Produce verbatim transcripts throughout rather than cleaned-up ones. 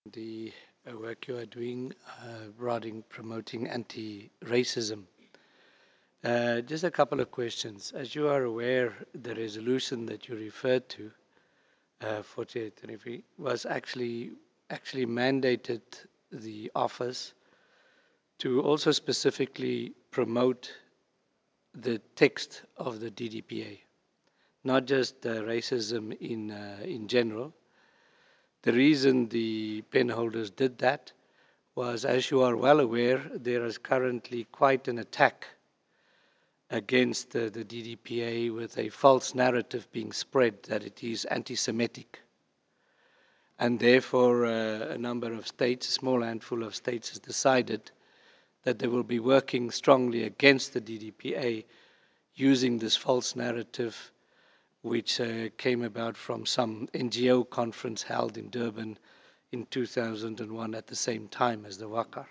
the uh, work you are doing uh, regarding promoting anti-racism. Uh, just a couple of questions. As you are aware, the resolution that you referred to, uh, forty-eight twenty-three, was actually actually mandated the office to also specifically promote the text of the D D P A, not just uh, racism in uh, in general. The reason the pen holders did that was, as you are well aware, there is currently quite an attack against the, the D D P A with a false narrative being spread that it is anti-Semitic. And therefore, uh, a number of states, a small handful of states, has decided that they will be working strongly against the D D P A using this false narrative, which uh, came about from some N G O conference held in Durban in two thousand one at the same time as the Wakar.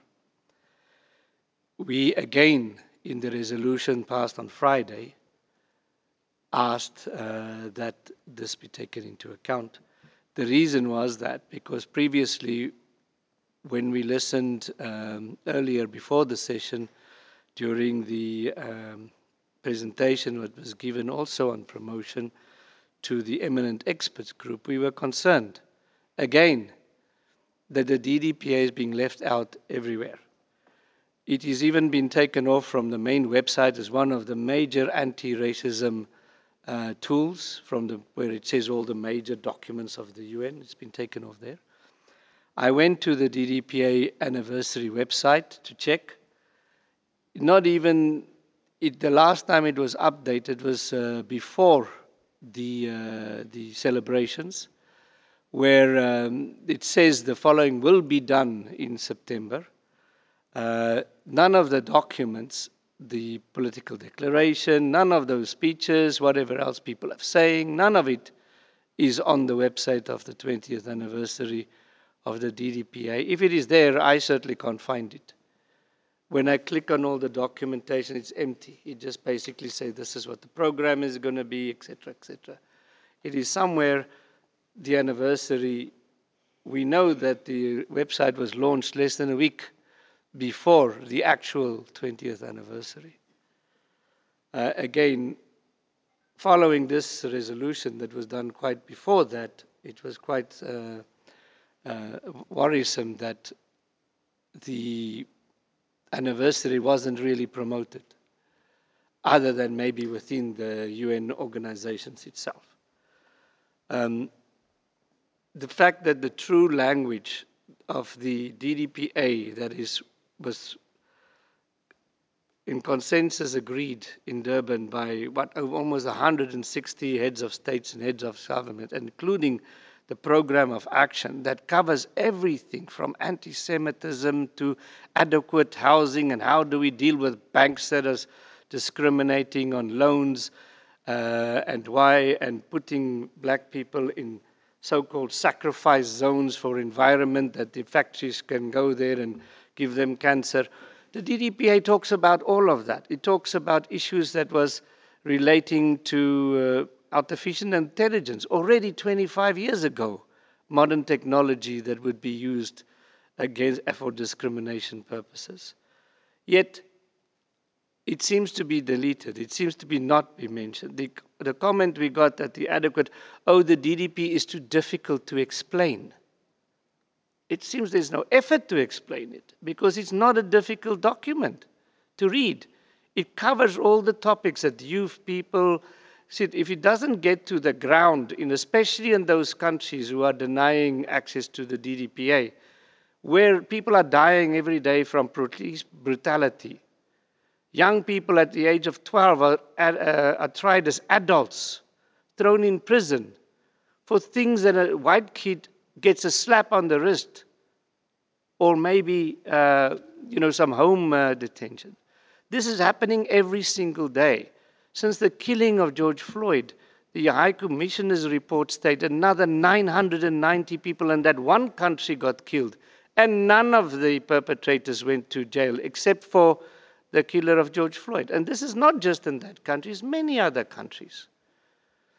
We again, in the resolution passed on Friday, asked uh, that this be taken into account. The reason was that because previously, when we listened um, earlier before the session, during the um, presentation that was given also on promotion to the eminent experts group, we were concerned, again, that the D D P A is being left out everywhere. It has even been taken off from the main website as one of the major anti-racism uh, tools from the, where it says all the major documents of the U N. It's been taken off there. I went to the D D P A anniversary website to check. Not even, it, the last time it was updated was uh, before the, uh, the celebrations, where um, it says the following will be done in September. Uh, none of the documents, the political declaration, none of those speeches, whatever else people are saying, none of it is on the website of the twentieth anniversary of the D D P A. If it is there, I certainly can't find it. When I click on all the documentation, it's empty. It just basically says this is what the program is going to be, et cetera, et cetera. It is somewhere the anniversary. We know that the website was launched less than a week before the actual twentieth anniversary. Uh, again, following this resolution that was done quite before that, it was quite uh, uh, worrisome that the anniversary wasn't really promoted, other than maybe within the U N organizations itself. Um, the fact that the true language of the D D P A that is was in consensus agreed in Durban by what almost one hundred sixty heads of states and heads of government, including the program of action that covers everything from anti-Semitism to adequate housing and how do we deal with banks that are discriminating on loans uh, and why, and putting black people in so-called sacrifice zones for environment that the factories can go there and give them cancer. The D D P A talks about all of that. It talks about issues that was relating to uh, artificial intelligence already twenty-five years ago, modern technology that would be used against for discrimination purposes. Yet, it seems to be deleted. It seems to be not be mentioned. The, the comment we got at the adequate, oh, the D D P is too difficult to explain. It seems there's no effort to explain it because it's not a difficult document to read. It covers all the topics that youth people sit. If it doesn't get to the ground, in especially in those countries who are denying access to the D D P A, where people are dying every day from police brutality. Young people at the age of twelve are, uh, are tried as adults, thrown in prison for things that a white kid gets a slap on the wrist, or maybe uh, you know, some home uh, detention. This is happening every single day. Since the killing of George Floyd, the High Commissioner's report stated another nine hundred ninety people in that one country got killed, and none of the perpetrators went to jail except for the killer of George Floyd. And this is not just in that country, it's many other countries.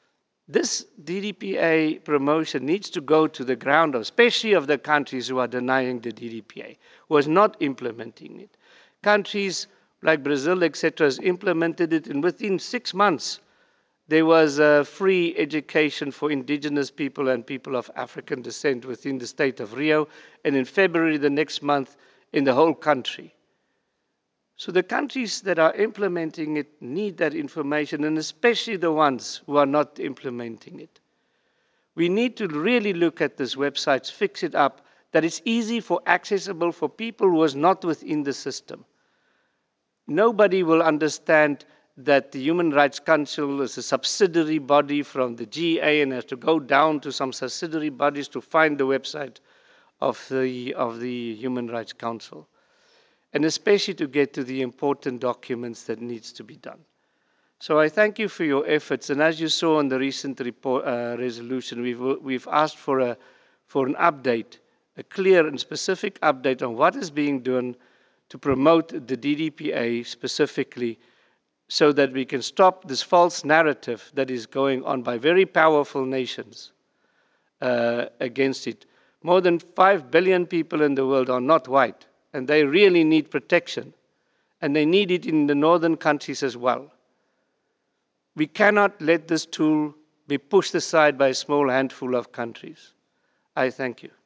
This D D P A promotion needs to go to the ground, especially of the countries who are denying the D D P A, who are not implementing it. Countries like Brazil, et cetera, has implemented it, and within six months, there was a free education for indigenous people and people of African descent within the state of Rio, and in February the next month, in the whole country. So the countries that are implementing it need that information, and especially the ones who are not implementing it. We need to really look at this website, fix it up, that it's easy for accessible for people who is not within the system. Nobody will understand that the Human Rights Council is a subsidiary body from the G A and has to go down to some subsidiary bodies to find the website of the, of the Human Rights Council, and especially to get to the important documents that needs to be done. So I thank you for your efforts, and as you saw in the recent report, uh, resolution, we've, we've asked for, a, for an update, a clear and specific update on what is being done to promote the D D P A specifically, so that we can stop this false narrative that is going on by very powerful nations uh, against it. More than five billion people in the world are not white, and they really need protection, and they need it in the northern countries as well. We cannot let this tool be pushed aside by a small handful of countries. I thank you.